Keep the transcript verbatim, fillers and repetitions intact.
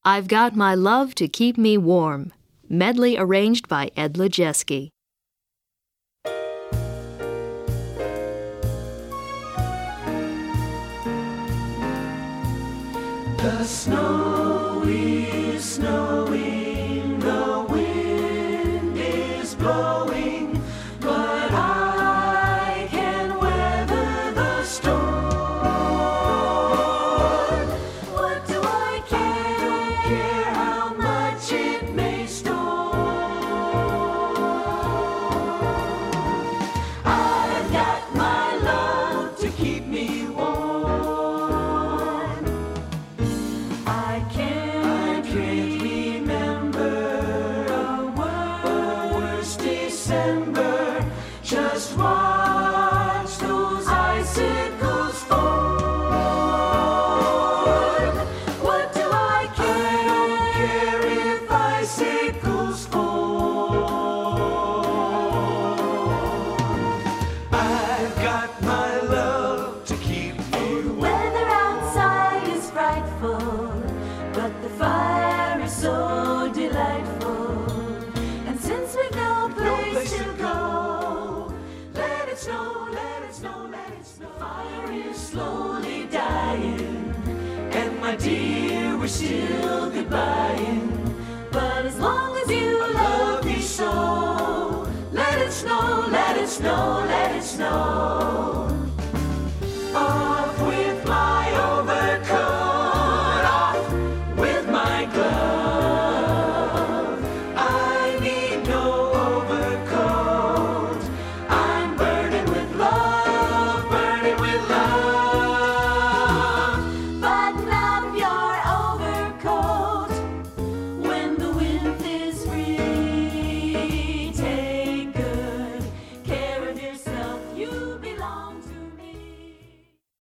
I've Got My Love to Keep Me Warm, medley arranged by Ed Lejeski. The snow is snowing, the wind is blowing, but I can weather the storm. What do I care? Don't care how much it may storm. I've got my love to keep me warm. I can't, I can't remember a worse December. Just watch those icicles fall. What do I care? I don't care if icicles fall. I've got my love to keep me warm. Weather outside is frightful, but the fire is so delightful. And since we've no place, no place to go, let it snow, let it snow, let it snow. Fire is slowly dying, and my dear, we're still goodbying. But as long as you love me so, let it snow, let it snow, let it snow.